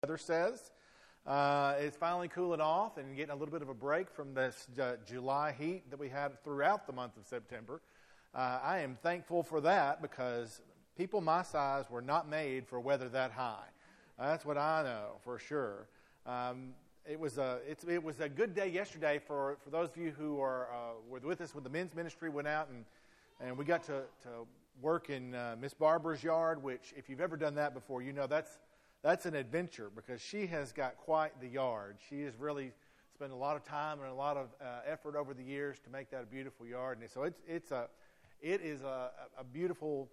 Weather says. It's finally cooling off and getting a little bit of a break from this July heat that we had throughout the month of September. I am thankful for that because people my size were not made for weather that high. That's what I know for sure. It was a good day yesterday for those of you who were with us when the men's ministry went out and we got to work in Miss Barbara's yard, which if you've ever done that before, you know that's an adventure because she has got quite the yard. She has really spent a lot of time and a lot of effort over the years to make that a beautiful yard. And so it is a beautiful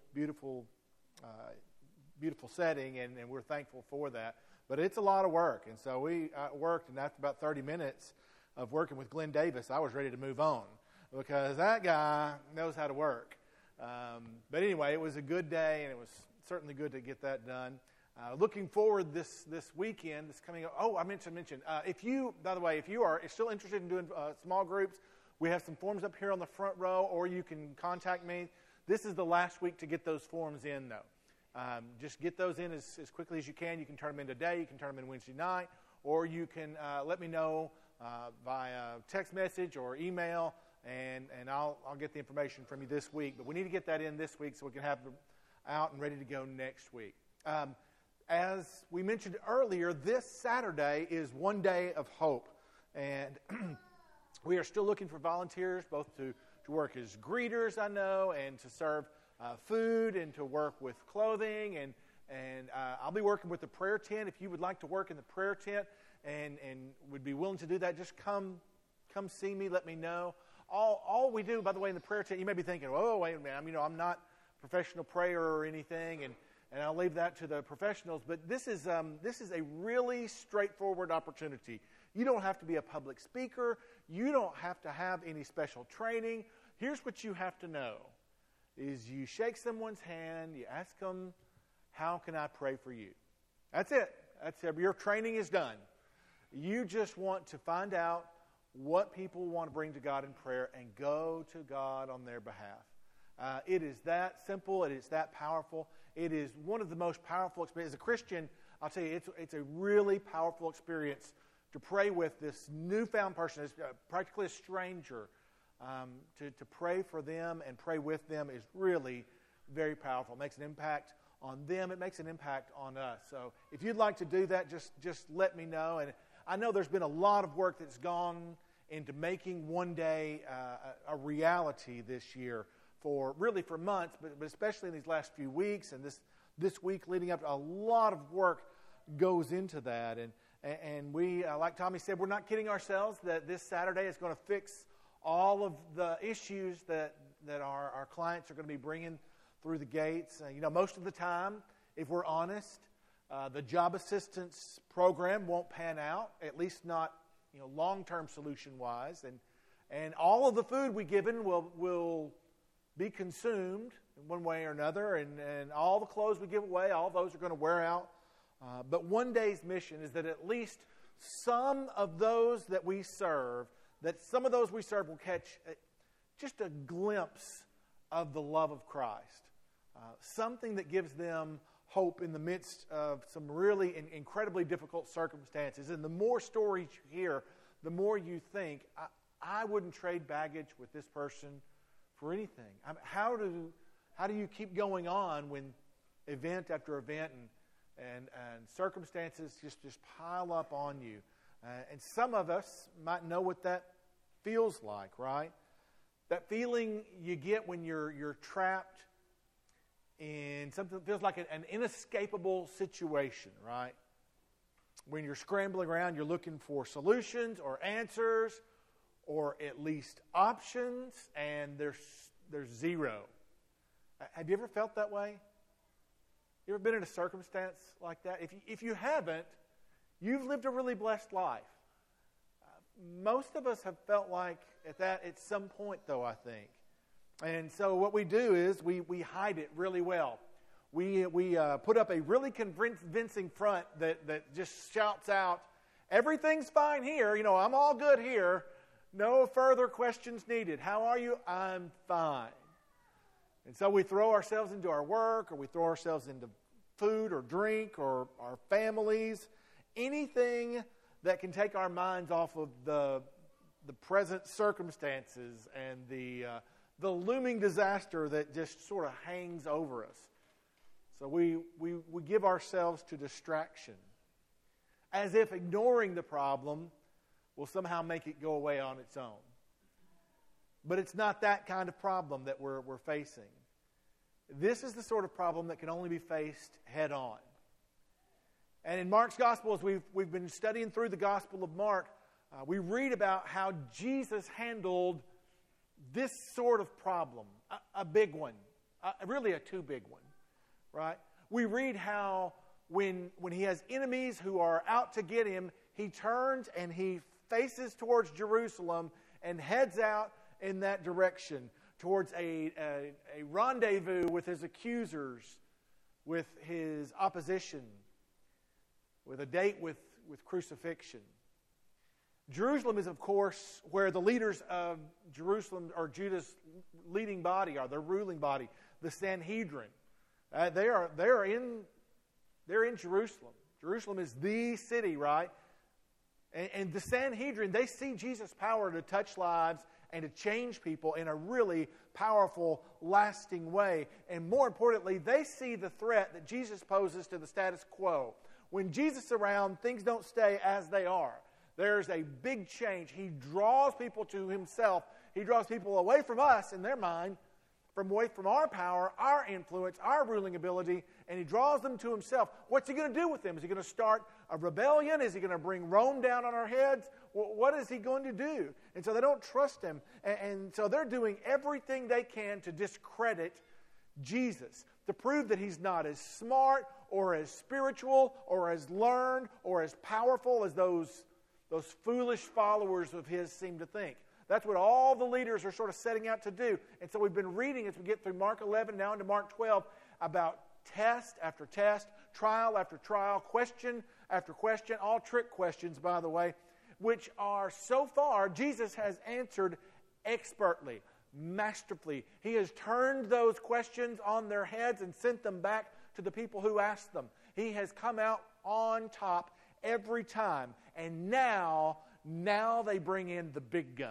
setting, and we're thankful for that. But it's a lot of work, and so we worked, and after about 30 minutes of working with Glenn Davis, I was ready to move on because that guy knows how to work. But anyway, it was a good day, and it was certainly good to get that done. Looking forward this weekend, this coming up. Oh, I meant to mention, if you are still interested in doing small groups, we have some forms up here on the front row, or you can contact me. This is the last week to get those forms in, though. Just get those in as quickly as you can. You can turn them in today. You can turn them in Wednesday night, or you can let me know via text message or email, and I'll get the information from you this week. But we need to get that in this week so we can have them out and ready to go next week. As we mentioned earlier, this Saturday is One Day of Hope. And we are still looking for volunteers, both to work as greeters, I know, and to serve food and to work with clothing. And I'll be working with the prayer tent. If you would like to work in the prayer tent and would be willing to do that, just come see me, let me know. All we do, by the way, in the prayer tent, you may be thinking, oh, wait a minute, I'm not a professional prayer or anything, and I'll leave that to the professionals. But this is a really straightforward opportunity. You don't have to be a public speaker. You don't have to have any special training. Here's what you have to know, is you shake someone's hand, you ask them, how can I pray for you? That's it. That's it. Your training is done. You just want to find out what people want to bring to God in prayer and go to God on their behalf. It is that simple. It is that powerful. It is one of the most powerful experiences. As a Christian, I'll tell you, it's a really powerful experience to pray with this newfound person, as practically a stranger. To pray for them and pray with them is really very powerful. It makes an impact on them. It makes an impact on us. So if you'd like to do that, just let me know. And I know there's been a lot of work that's gone into making One Day a reality this year. For months, but especially in these last few weeks and this week leading up, a lot of work goes into that. And we, like Tommy said, we're not kidding ourselves that this Saturday is going to fix all of the issues that our clients are going to be bringing through the gates. Most of the time, if we're honest, the job assistance program won't pan out, at least not long-term solution-wise. And all of the food we given will be consumed in one way or another, and all the clothes we give away, all those are going to wear out. But One Day's mission is that at least some of those we serve will catch just a glimpse of the love of Christ. Something that gives them hope in the midst of some really incredibly difficult circumstances. And the more stories you hear, the more you think, I wouldn't trade baggage with this person for anything. How do you keep going on when event after event and circumstances just pile up on you? And some of us might know what that feels like, right? That feeling you get when you're trapped in something that feels like an inescapable situation, right? When you're scrambling around, you're looking for solutions or answers, or at least options, and there's zero. Have you ever felt that way? You ever been in a circumstance like that? If you haven't, you've lived a really blessed life. Most of us have felt like that at some point, though, I think. And so what we do is we hide it really well. We put up a really convincing front that just shouts out, everything's fine here, I'm all good here. No further questions needed. How are you? I'm fine. And so we throw ourselves into our work, or we throw ourselves into food or drink or our families, anything that can take our minds off of the present circumstances and the looming disaster that just sort of hangs over us. So we give ourselves to distraction, as if ignoring the problem will somehow make it go away on its own. But it's not that kind of problem that we're facing. This is the sort of problem that can only be faced head on. And in Mark's Gospel, as we've been studying through the Gospel of Mark, we read about how Jesus handled this sort of problem, a big one, really a too big one, right? We read how when he has enemies who are out to get him, he turns and he faces towards Jerusalem and heads out in that direction towards a rendezvous with his accusers, with his opposition, with a date with crucifixion. Jerusalem is, of course, where the leaders of Jerusalem, or Judah's leading body are, their ruling body, the Sanhedrin. They're in Jerusalem. Jerusalem is the city, right? And the Sanhedrin, they see Jesus' power to touch lives and to change people in a really powerful, lasting way. And more importantly, they see the threat that Jesus poses to the status quo. When Jesus is around, things don't stay as they are. There's a big change. He draws people to himself. He draws people away from us, in their mind, away from our power, our influence, our ruling ability, and he draws them to himself. What's he going to do with them? Is he going to start a rebellion? Is he going to bring Rome down on our heads? What is he going to do? And so they don't trust him. And so they're doing everything they can to discredit Jesus, to prove that he's not as smart or as spiritual or as learned or as powerful as those foolish followers of his seem to think. That's what all the leaders are sort of setting out to do. And so we've been reading, as we get through Mark 11, now into Mark 12, about test after test, trial after trial, question after question, all trick questions, by the way, which are so far, Jesus has answered expertly, masterfully. He has turned those questions on their heads and sent them back to the people who asked them. He has come out on top every time. And now they bring in the big guns,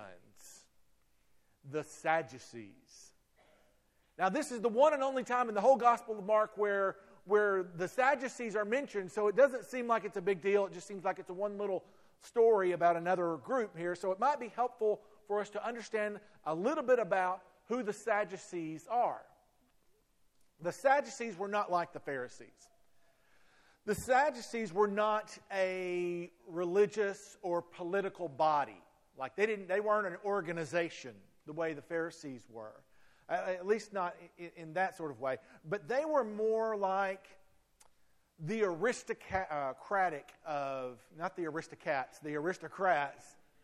the Sadducees. Now, this is the one and only time in the whole Gospel of Mark where the Sadducees are mentioned, so it doesn't seem like it's a big deal. It just seems like it's a one little story about another group here. So it might be helpful for us to understand a little bit about who the Sadducees are. The Sadducees were not like the Pharisees. The Sadducees were not a religious or political body. Like they weren't an organization the way the Pharisees were. At least not in that sort of way. But they were more like the aristocratic of, not the aristocrats, the aristocrats.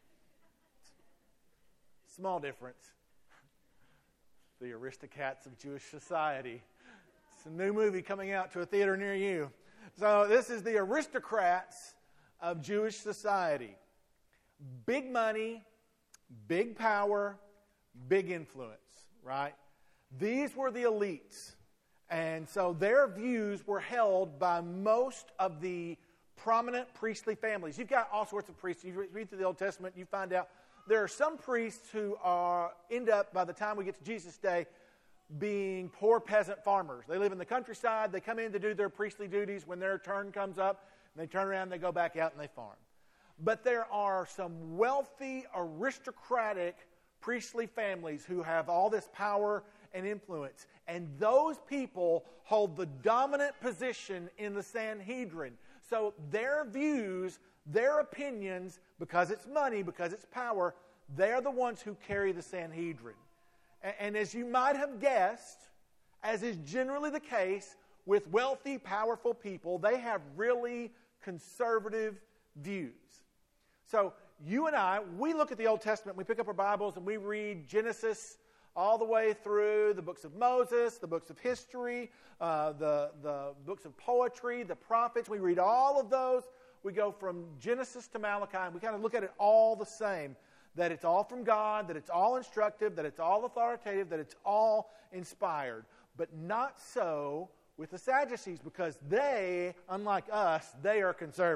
Small difference. The Aristocats of Jewish Society. It's a new movie coming out to a theater near you. So this is the aristocrats of Jewish society. Big money, big power, big influence, right? These were the elites. And so their views were held by most of the prominent priestly families. You've got all sorts of priests. You read through the Old Testament, you find out there are some priests who end up, by the time we get to Jesus' day, being poor peasant farmers. They live in the countryside. They come in to do their priestly duties. When their turn comes up, they turn around, they go back out, and they farm. But there are some wealthy, aristocratic priestly families who have all this power and influence. And those people hold the dominant position in the Sanhedrin. So their views, their opinions, because it's money, because it's power, they're the ones who carry the Sanhedrin. And as you might have guessed, as is generally the case with wealthy, powerful people, they have really conservative views. So you and I, we look at the Old Testament, we pick up our Bibles, and we read Genesis all the way through the books of Moses, the books of history, the books of poetry, the prophets. We read all of those. We go from Genesis to Malachi, and we kind of look at it all the same. That it's all from God, that it's all instructive, that it's all authoritative, that it's all inspired. But not so with the Sadducees, because they, unlike us, they are conservative.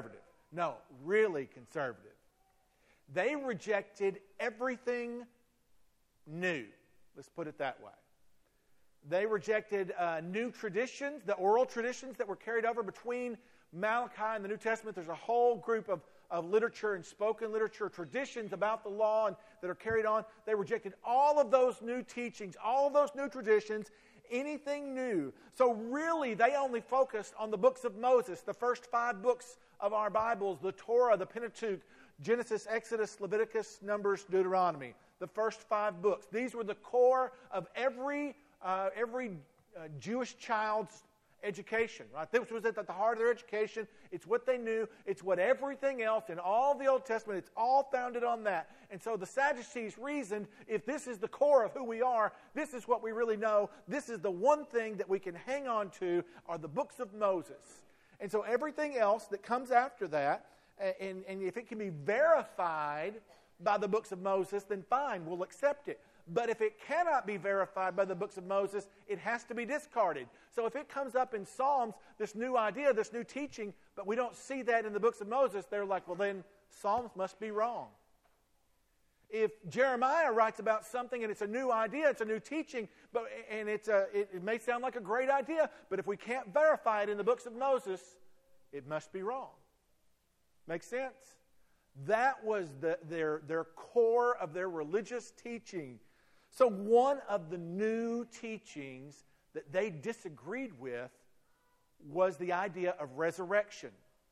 No, really conservative. They rejected everything new. Let's put it that way. They rejected new traditions, the oral traditions that were carried over between Malachi and the New Testament. There's a whole group of literature and spoken literature, traditions about the law and that are carried on. They rejected all of those new teachings, all of those new traditions, anything new. So really, they only focused on the books of Moses, the first 5 books of our Bibles, the Torah, the Pentateuch, Genesis, Exodus, Leviticus, Numbers, Deuteronomy, the first 5 books. These were the core of every Jewish child's education, right? This was at the heart of their education. It's what they knew. It's what everything else in all the Old Testament, it's all founded on that. And so the Sadducees reasoned, if this is the core of who we are, this is what we really know, this is the one thing that we can hang on to, are the books of Moses. And so everything else that comes after that, and if it can be verified by the books of Moses, then fine, we'll accept it. But if it cannot be verified by the books of Moses, it has to be discarded. So if it comes up in Psalms, this new idea, this new teaching, but we don't see that in the books of Moses, they're like, well, then Psalms must be wrong. If Jeremiah writes about something and it's a new idea, it's a new teaching, and it may sound like a great idea, but if we can't verify it in the books of Moses, it must be wrong. Make sense? That was their core of their religious teaching. So one of the new teachings that they disagreed with was the idea of resurrection.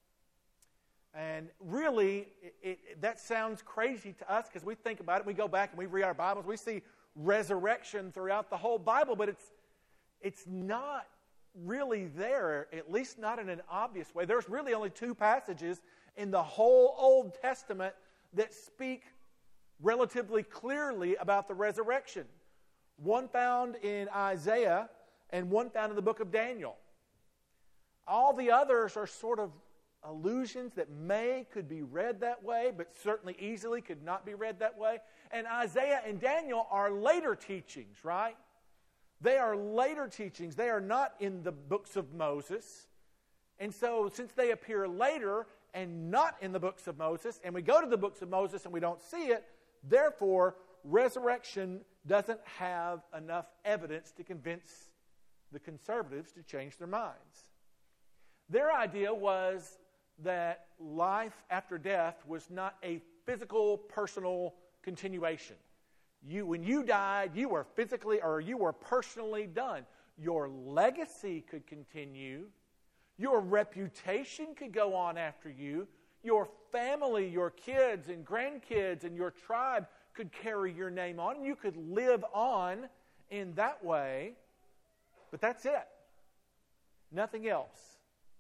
And really, that sounds crazy to us because we think about it, we go back and we read our Bibles, we see resurrection throughout the whole Bible, but it's not really there, at least not in an obvious way. There's really only 2 passages in the whole Old Testament that speak relatively clearly about the resurrection. One found in Isaiah and one found in the book of Daniel. All the others are sort of allusions that could be read that way, but certainly easily could not be read that way. And Isaiah and Daniel are later teachings, right? They are later teachings. They are not in the books of Moses. And so since they appear later and not in the books of Moses, and we go to the books of Moses and we don't see it, therefore, resurrection doesn't have enough evidence to convince the conservatives to change their minds. Their idea was that life after death was not a physical, personal continuation. When you died, you were physically or you were personally done. Your legacy could continue. Your reputation could go on after you. Your family, your kids and grandkids and your tribe could carry your name on. You could live on in that way. But that's it. Nothing else.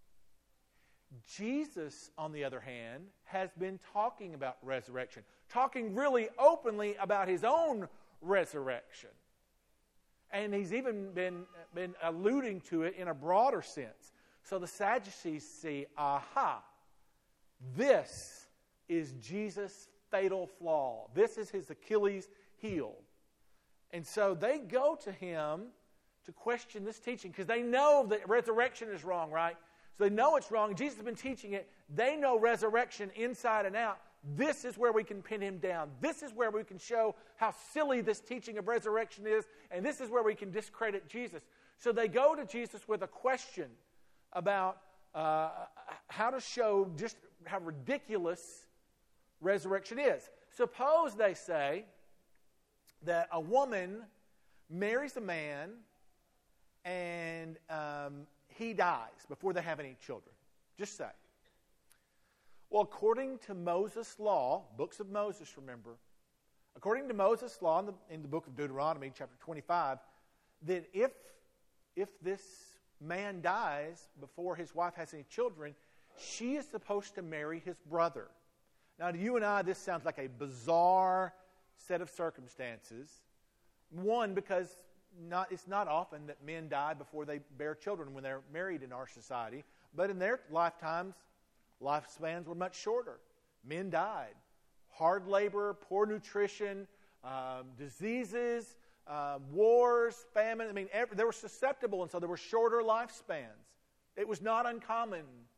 Jesus, on the other hand, has been talking about resurrection. Talking really openly about his own resurrection. And he's even been alluding to it in a broader sense. So the Sadducees see, aha, this is Jesus' fatal flaw. This is his Achilles heel. And so they go to him to question this teaching because they know that resurrection is wrong, right? So they know it's wrong. Jesus has been teaching it. They know resurrection inside and out. This is where we can pin him down. This is where we can show how silly this teaching of resurrection is, and this is where we can discredit Jesus. So they go to Jesus with a question about how to show just how ridiculous resurrection is. Suppose they say that a woman marries a man and he dies before they have any children. Just say. Well, according to Moses' law, books of Moses, remember, according to Moses' law in the book of Deuteronomy, chapter 25, that if this man dies before his wife has any children, she is supposed to marry his brother. Now, to you and I, this sounds like a bizarre set of circumstances. One, because it's not often that men die before they bear children when they're married in our society. But in their lifetimes, lifespans were much shorter. Men died. Hard labor, poor nutrition, diseases, wars, famine. I mean, they were susceptible, and so there were shorter lifespans. It was not uncommon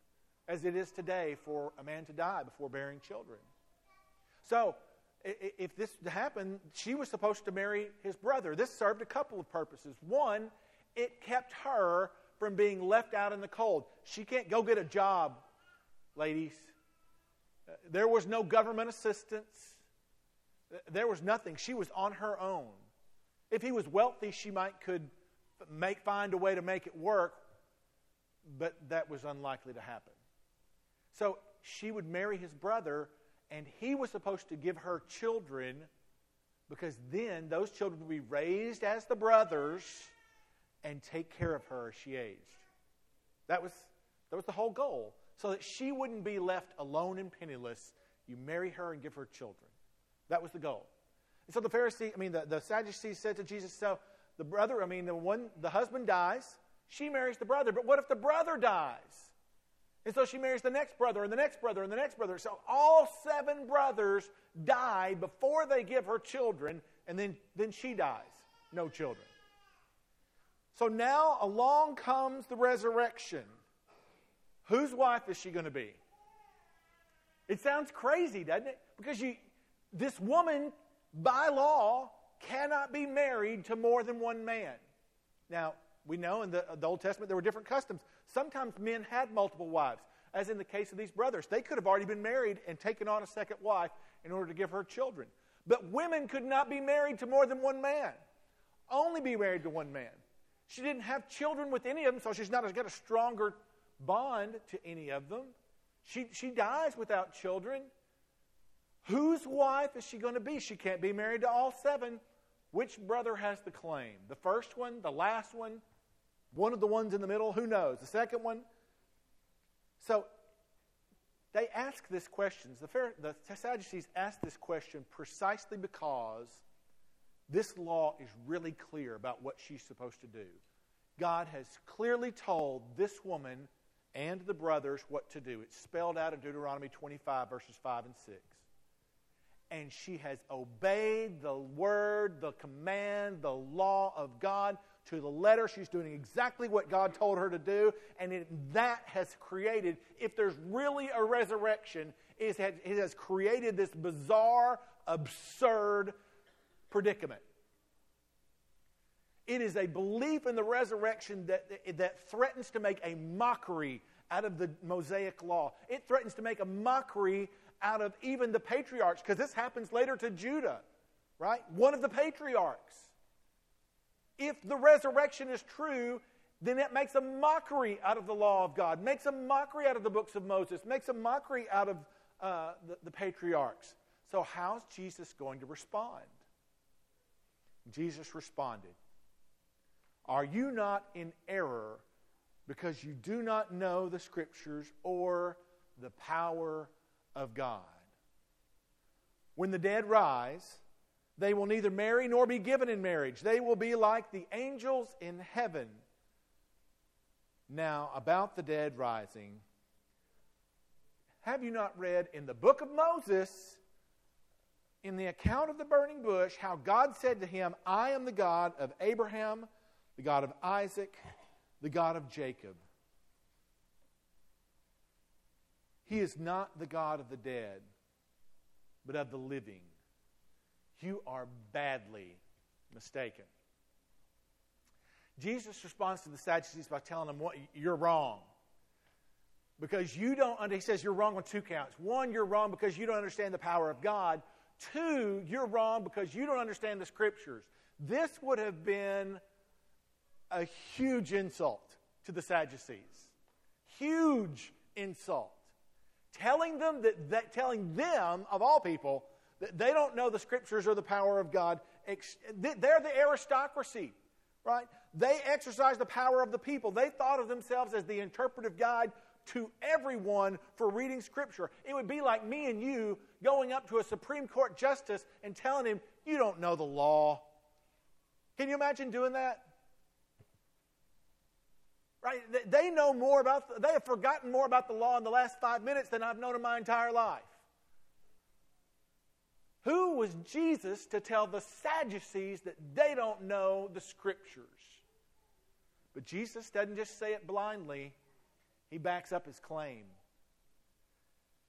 as it is today for a man to die before bearing children. So, if this happened, she was supposed to marry his brother. This served a couple of purposes. One, it kept her from being left out in the cold. She can't go get a job, ladies. There was no government assistance. There was nothing. She was on her own. If he was wealthy, she could find a way to make it work, but that was unlikely to happen. So she would marry his brother, and he was supposed to give her children, because then those children would be raised as the brothers and take care of her as she aged. That was the whole goal. So that she wouldn't be left alone and penniless. You marry her and give her children. That was the goal. And so the Sadducees said to Jesus, so the husband dies, she marries the brother, but what if the brother dies? And so she marries the next brother and the next brother and the next brother. So all 7 brothers die before they give her children, and then she dies. No children. So now along comes the resurrection. Whose wife is she going to be? It sounds crazy, doesn't it? Because this woman, by law, cannot be married to more than one man. Now, we know in the Old Testament there were different customs. Sometimes men had multiple wives, as in the case of these brothers. They could have already been married and taken on a second wife in order to give her children. But women could not be married to more than one man. Only be married to one man. She didn't have children with any of them, so she's not got a stronger bond to any of them. She dies without children. Whose wife is she going to be? She can't be married to all 7. Which brother has the claim? The first one? The last one? One of the ones in the middle? Who knows? The second one? So, they ask this question. The Sadducees ask this question precisely because this law is really clear about what she's supposed to do. God has clearly told this woman and the brothers what to do. It's spelled out in Deuteronomy 25, verses 5 and 6. And she has obeyed the word, the command, the law of God to the letter. She's doing exactly what God told her to do. And that has created, if there's really a resurrection, it has created this bizarre, absurd predicament. It is a belief in the resurrection that threatens to make a mockery out of the Mosaic law. It threatens to make a mockery out of even the patriarchs, because this happens later to Judah, right? One of the patriarchs. If the resurrection is true, then it makes a mockery out of the law of God, makes a mockery out of the books of Moses, makes a mockery out of the patriarchs. So how's Jesus going to respond? Jesus responded, "Are you not in error because you do not know the Scriptures or the power of God? When the dead rise, they will neither marry nor be given in marriage. They will be like the angels in heaven." Now, about the dead rising, have you not read in the book of Moses, in the account of the burning bush, how God said to him, "I am the God of Abraham, the God of Isaac, the God of Jacob"? He is not the God of the dead, but of the living. You are badly mistaken. Jesus responds to the Sadducees by telling them, you're wrong. Because you don't, he says you're wrong on 2 counts. 1, you're wrong because you don't understand the power of God. 2, you're wrong because you don't understand the Scriptures. This would have been a huge insult to the Sadducees. Huge insult. Telling them, of all people, that they don't know the Scriptures or the power of God. They're the aristocracy, right? They exercise the power of the people. They thought of themselves as the interpretive guide to everyone for reading Scripture. It would be like me and you going up to a Supreme Court justice and telling him, "You don't know the law." Can you imagine doing that? Right? They have forgotten more about the law in the last 5 minutes than I've known in my entire life. Who was Jesus to tell the Sadducees that they don't know the Scriptures? But Jesus doesn't just say it blindly. He backs up his claim.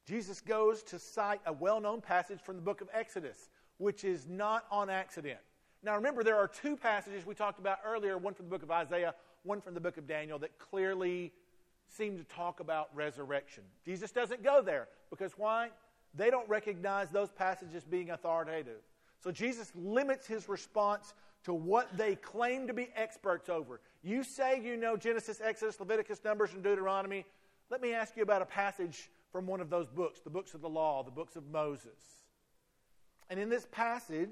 Jesus goes to cite a well-known passage from the book of Exodus, which is not on accident. Now remember, there are two passages we talked about earlier, one from the book of Isaiah, one from the book of Daniel, that clearly seem to talk about resurrection. Jesus doesn't go there, because why? They don't recognize those passages being authoritative. So Jesus limits his response to what they claim to be experts over. You say you know Genesis, Exodus, Leviticus, Numbers, and Deuteronomy. Let me ask you about a passage from one of those books, the books of the law, the books of Moses. And in this passage,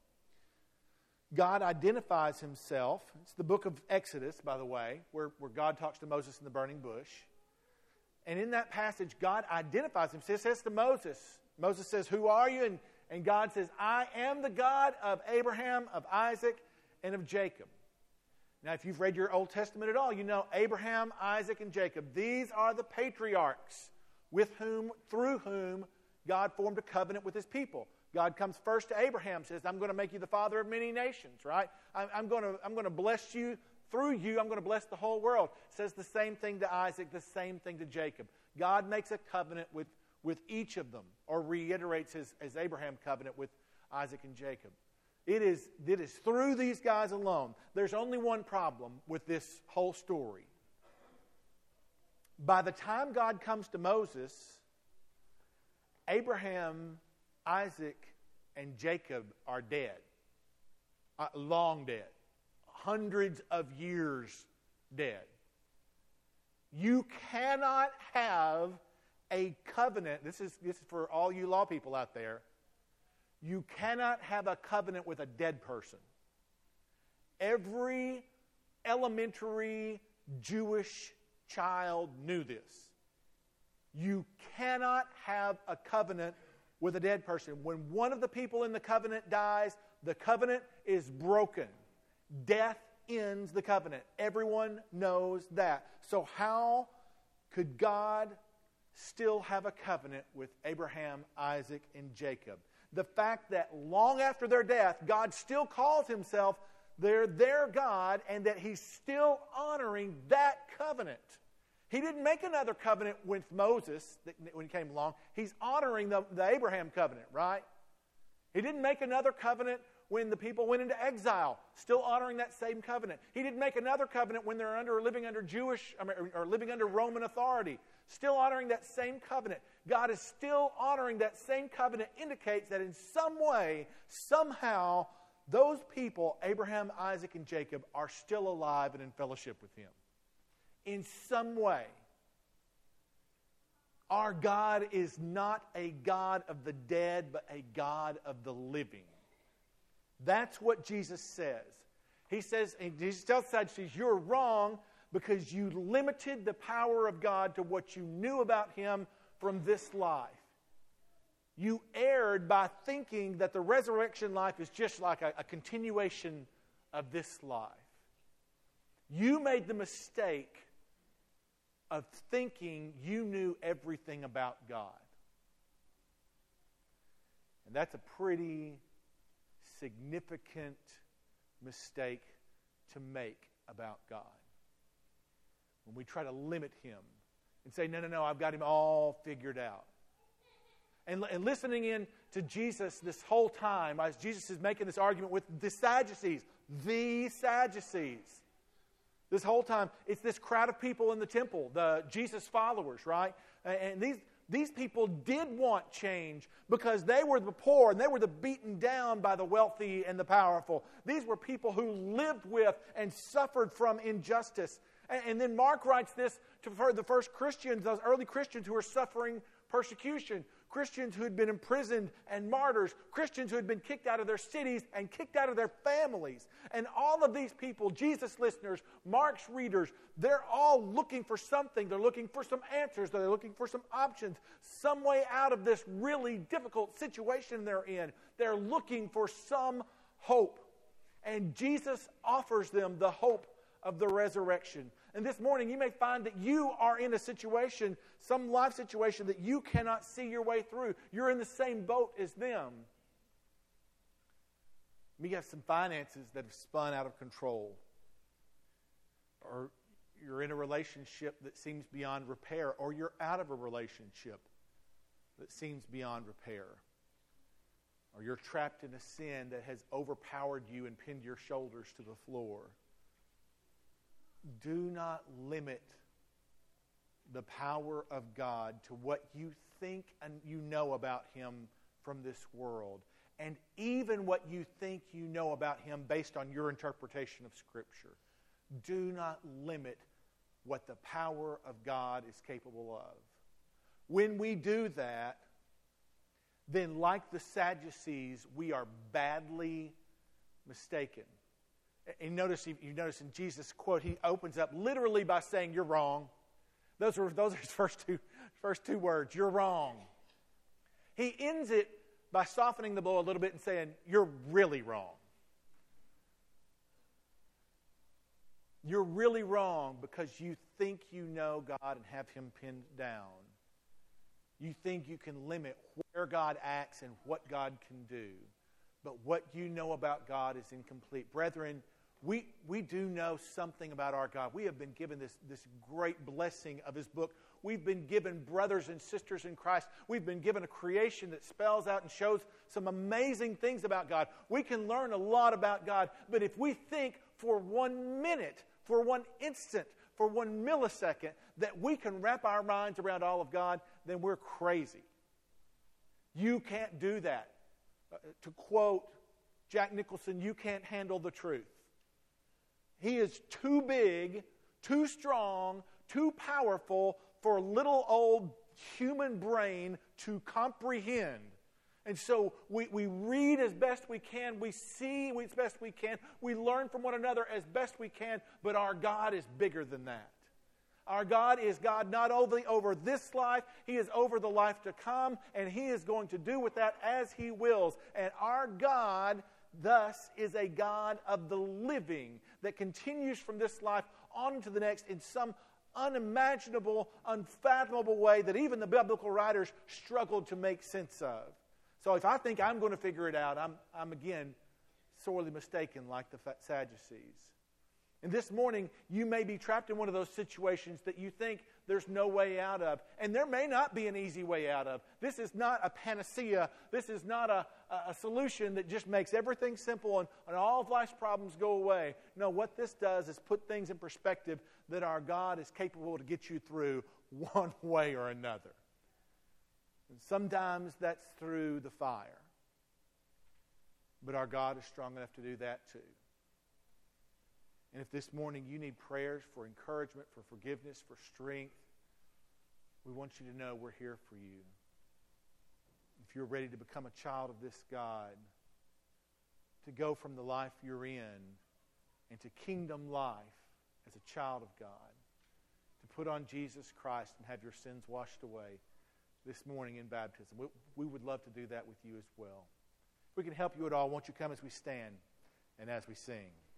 God identifies himself. It's the book of Exodus, by the way, where God talks to Moses in the burning bush. And in that passage, God identifies himself. It says to Moses, Moses says, "Who are you?" And God says, "I am the God of Abraham, of Isaac, and of Jacob." Now, if you've read your Old Testament at all, you know Abraham, Isaac, and Jacob. These are the patriarchs through whom God formed a covenant with his people. God comes first to Abraham, says, "I'm going to make you the father of many nations," right? I'm going to bless you. Through you, I'm going to bless the whole world. Says the same thing to Isaac, the same thing to Jacob. God makes a covenant with each of them, or reiterates his Abraham covenant with Isaac and Jacob. It is through these guys alone. There's only one problem with this whole story. By the time God comes to Moses, Abraham, Isaac, and Jacob are dead. Long dead. Hundreds of years dead. You cannot have a covenant. This is for all you law people out there. You cannot have a covenant with a dead person. Every elementary Jewish child knew this. You cannot have a covenant with a dead person. When one of the people in the covenant dies, the covenant is broken. Death ends the covenant. Everyone knows that. So how could God still have a covenant with Abraham, Isaac, and Jacob? The fact that long after their death, God still calls himself their God, and that he's still honoring that covenant. He didn't make another covenant with Moses when he came along. He's honoring the Abraham covenant, right? He didn't make another covenant when the people went into exile, still honoring that same covenant. He didn't make another covenant when they're living under Roman authority, still honoring that same covenant. God is still honoring that same covenant. Indicates that in some way, somehow, those people, Abraham, Isaac, and Jacob, are still alive and in fellowship with him. In some way. Our God is not a God of the dead, but a God of the living. That's what Jesus says. He says, and Jesus tells the Sadducees, you're wrong because you limited the power of God to what you knew about him from this life. You erred by thinking that the resurrection life is just like a continuation of this life. You made the mistake of thinking you knew everything about God. And that's a pretty significant mistake to make about God. When we try to limit him and say, no, I've got him all figured out. And listening in to Jesus this whole time, as Jesus is making this argument with the Sadducees, this whole time, it's this crowd of people in the temple, the Jesus followers, right? And these people did want change because they were the poor and they were the beaten down by the wealthy and the powerful. These were people who lived with and suffered from injustice. And then Mark writes this to the first Christians, those early Christians who were suffering persecution. Christians who had been imprisoned and martyrs. Christians who had been kicked out of their cities and kicked out of their families. And all of these people, Jesus listeners, Mark's readers, they're all looking for something. They're looking for some answers. They're looking for some options. Some way out of this really difficult situation they're in. They're looking for some hope. And Jesus offers them the hope of the resurrection. And this morning you may find that you are in a situation, some life situation that you cannot see your way through. You're in the same boat as them. You have some finances that have spun out of control. Or you're in a relationship that seems beyond repair. Or you're out of a relationship that seems beyond repair, or you're trapped in a sin that has overpowered you and pinned your shoulders to the floor, do not limit the power of God to what you think and you know about Him from this world, and even what you think you know about Him based on your interpretation of Scripture. Do not limit what the power of God is capable of. When we do that, then like the Sadducees, we are badly mistaken. And you notice in Jesus' quote, He opens up literally by saying, "You're wrong." Those are His first two words. You're wrong. He ends it by softening the blow a little bit and saying, "You're really wrong." You're really wrong because you think you know God and have Him pinned down. You think you can limit where God acts and what God can do. But what you know about God is incomplete. Brethren, we do know something about our God. We have been given this great blessing of His book. We've been given brothers and sisters in Christ. We've been given a creation that spells out and shows some amazing things about God. We can learn a lot about God, but if we think for 1 minute, for 1 instant, for 1 millisecond that we can wrap our minds around all of God, then we're crazy. You can't do that. To quote Jack Nicholson, you can't handle the truth. He is too big, too strong, too powerful for a little old human brain to comprehend. And so we read as best we can, we see as best we can, we learn from one another as best we can, but our God is bigger than that. Our God is God not only over this life, He is over the life to come, and He is going to do with that as He wills. And our God, thus, is a God of the living that continues from this life on into the next in some unimaginable, unfathomable way that even the biblical writers struggled to make sense of. So if I think I'm going to figure it out, I'm again sorely mistaken like the Sadducees. And this morning, you may be trapped in one of those situations that you think there's no way out of. And there may not be an easy way out of. This is not a panacea. This is not a solution that just makes everything simple and all of life's problems go away. No, what this does is put things in perspective that our God is capable to get you through one way or another. And sometimes that's through the fire. But our God is strong enough to do that too. And if this morning you need prayers for encouragement, for forgiveness, for strength, we want you to know we're here for you. If you're ready to become a child of this God, to go from the life you're in into kingdom life as a child of God, to put on Jesus Christ and have your sins washed away this morning in baptism, we would love to do that with you as well. If we can help you at all, won't you come as we stand and as we sing?